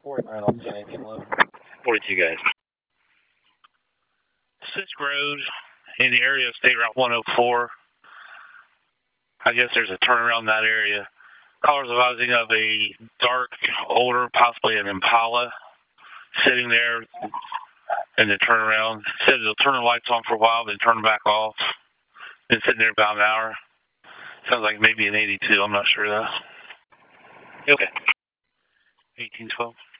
49 on 10-18-11. 42 guys. Sisk Road in the area of State Route 104. I guess there's a turnaround in that area. Callers advising of a dark, older, possibly an Impala, sitting there in the turnaround. Said they'll turn the lights on for a while, then turn them back off. Been sitting there about an hour. Sounds like maybe an 82. I'm not sure though. Okay. 1812.